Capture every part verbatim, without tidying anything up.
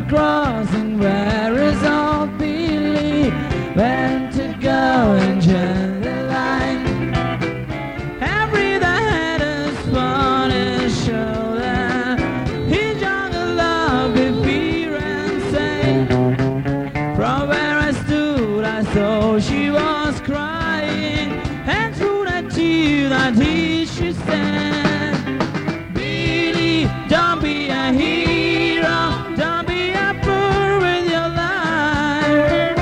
crossing where is old Billy went to go and join the line. Every the head is on his shoulder, his jungle love with fear and say. From where I stood I saw she was crying, and through that tear that he she said, Billy, don't be a hero, don't be a fool with your life.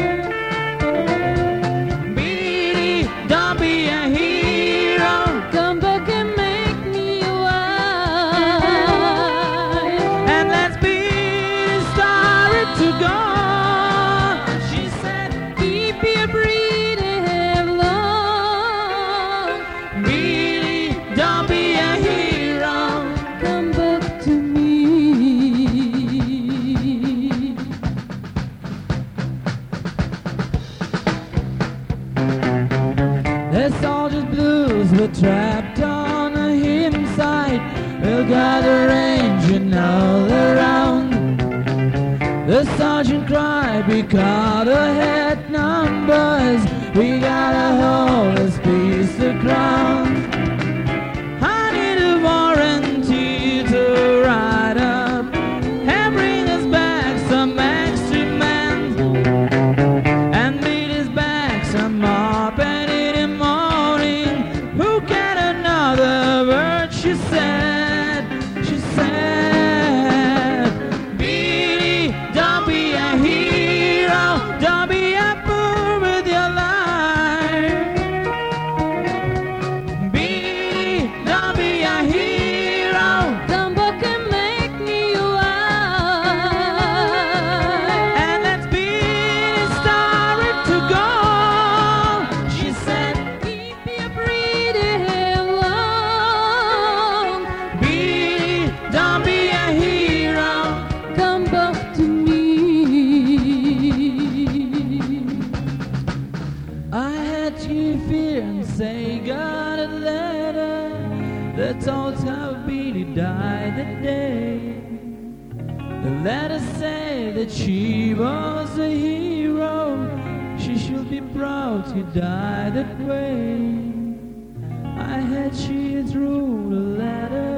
Billy, don't be a hero, Come back and make me a wife. and let's be started to go. She said, Keep your breathing long. Billy, don't be a hero. Come back to me. The soldier's blues were trapped on a hillside. We'll gather range and all around. The sergeant cried, we got ahead numbers, we gotta hold this piece of ground. I need a warranty to ride up and bring us back some extra men, and meet us back some more penny in the morning. Who get another word? She said, she said, Billy, don't be a hero, don't be a fool with your life. Billy, don't be a hero, Come back and make me a wife. and let's be started to go. She said, Keep your breathing long. Billy, don't be a hero. Come back to me. I had to fear and say, got a letter that told how Billy died that day. The letter said that she was a hero, she should be proud to die that way. I had she threw the letter